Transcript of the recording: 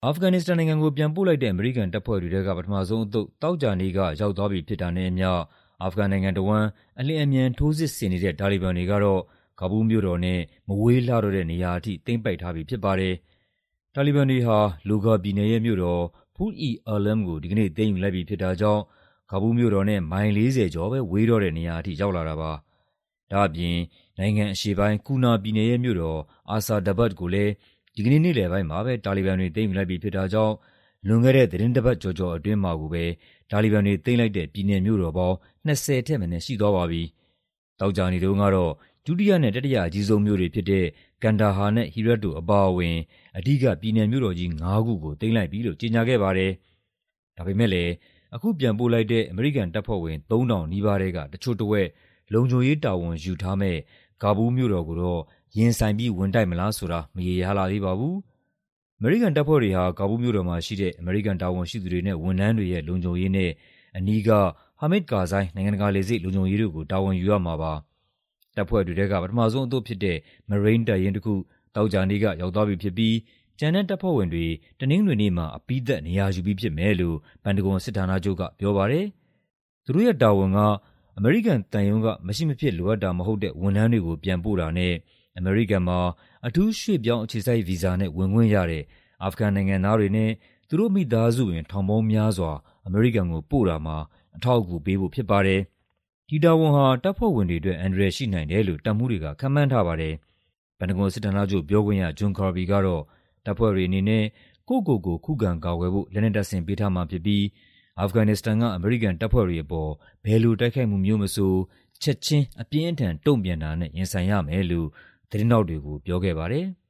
အာဖဂန်နစ္စတန်နိုင်ငံကိုပြန်ပို့လိုက်တဲ့အမေရိကန်တပ်ဖွဲ့တွေထဲကပထမဆုံးအသုတ်သောကြာနေ့ကရောက်သွားပြီဖြစ်တာနဲ့အမျှအာဖဂန်နိုင်ငံတစ်ဝန်းအလျင်အမြန်ထိုးစစ်ဆင်နေတဲ့တာလီဘန်တွေကတော့ကာဘူးလ်မြို့တော်နဲ့မဝေးလှတော့တဲ့နေရာအထိသိမ်းပိုက်ထားပြီဖြစ်ပါတယ်။တာလီဘန်တွေဟာလိုဂါပြည်နယ်ရဲ့မြို့တော် Pul-e-Alam ကိုဒီကနေ့သိမ်းယူလိုက်ပြီဖြစ်တာကြောင့်ကာဘူးလ်မြို့တော်နဲ့မိုင် 40 ကျော်ပဲဝေးတော့တဲ့နေရာအထိရောက်လာတာပါ။ဒါ့အပြင်နိုင်ငံအရှေ့ပိုင်းကူနာပြည်နယ်ရဲ့မြို့တော်အာဆာဒဘတ်ကိုလည်းဒီကနေ့နေ့လယ်ပိုင်းမှာပဲတာလီဘန်တွေသိမ်းယူလိုက်ပြီဖြစ်တာကြောင့်လွန်ခဲ့တဲ့သီတင်းတစ်ပတ်ကျော်ကျော်အတွင်းမှာကိုပဲတာလီဘန်တွေသိမ်းလိုက်တဲ့ပြည်နယ်မြို့တော်ပေါင်း20ထက်မနည်းရှိသွားပါပြီ။သောကြာနေ့တုန်းကတော့ဒုတိယနဲ့တတိယအကြီးဆုံးမြို့တွေဖြစ်တဲ့ကန်ဒါဟာနဲ့ဟီရတ်တို့အပါအဝင်အဓိကပြည်နယ်မြို့တော်ကြီး5ခုကိုသိမ်းလိုက်ပြီလို့ကြေညာခဲ့ပါတယ်။ဒါပေမဲ့လည်းအခုပြန်ပို့လိုက်တဲ့အမေရိကန်တပ်ဖွဲ့ဝင်3000နီးပါးထဲကတချို့တစ်ဝက်လုံခြုံရေးတာဝန်ယူထားမဲ့ကာဘူးလ်မြို့တော်ကိုတော့ရင်ဆိုင်ပြီးဝင်တိုက်မလားဆိုတာမရေရာလှသေးပါဘူး။အမေရိကန်တပ်ဖွဲ့တွေဟာကာဘူးလ်မြို့တော်မှာရှိတဲ့အမေရိကန်တာဝန်ရှိသူတွေနဲ့ဝန်ထမ်းတွေရဲ့လုံခြုံရေးနဲ့အနီးကဟာမစ်ကာဇိုင်းနိုင်ငံတကာလေဆိပ်လုံခြုံရေးတို့ကိုတာဝန်ယူရမှာပါ။တပ်ဖွဲ့တွေထဲကပထမဆုံးအသုတ်ဖြစ်တဲ့မရိန်းတပ်ရင်းတစ်ခုသောကြာနေ့ကရောက်သွားပြီဖြစ်ပြီးကျန်တဲ့တပ်ဖွဲ့ဝင်တွေတနင်္ဂနွေနေ့မှာအပြီးသတ်နေရာယူပြီးဖြစ်မယ်လို့ပန်တဂွန်စစ်ဌာနချုပ်ကပြောပါတယ်။သူတို့ရဲ့တာဝန်ကအမေရိကန်သံရုံးကမရှိမဖြစ်လိုအပ်တာမဟုတ်တဲ့ဝန်ထမ်းတွေကိုပြန်ပို့တာနဲ့အမေရိကန်မှာအထူးရွှေ့ပြောင်းအခြေစိုက်ဗီဇာနဲ့ဝင်ခွင့်ရတဲ့အာဖဂန်နိုင်ငံသားတွေနဲ့သူတို့မိသားစုဝင်ထောင်ပေါင်းများစွာအမေရိကန်ကိုပို့တာမှာအထောက်အကူပေးဖို့ဖြစ်ပါတယ်။ဒီတာဝန်ဟာတပ်ဖွဲ့ဝင်တွေအတွက်အန္တရာယ်ရှိနိုင်တယ်လို့တပ်မှူးတွေကခန့်မှန်းထားပါတယ်။ပန်တဂွန်စစ်ဌာနချုပ်ပြောခွင့်ရဂျွန်ကာဘီကတော့တပ်ဖွဲ့တွေအနေနဲ့ကိုယ့်ကိုယ်ကိုခုခံကာကွယ်ဖို့လက်နက်တပ်ဆင်ပေးထားမှာဖြစ်ပြီးအာဖဂန်နစ္စတန်ကအမေရိကန်တပ်ဖွဲ့တွေအပေါ်ဘယ်လိုတိုက်ခိုက်မှုမျိုးမဆိုချက်ချင်းအပြင်းအထန်တုံ့ပြန်တာနဲ့ရင်ဆိုင်ရမယ်လို့သတင်းထောက်တွေကိုပြောခဲ့ပါတယ်။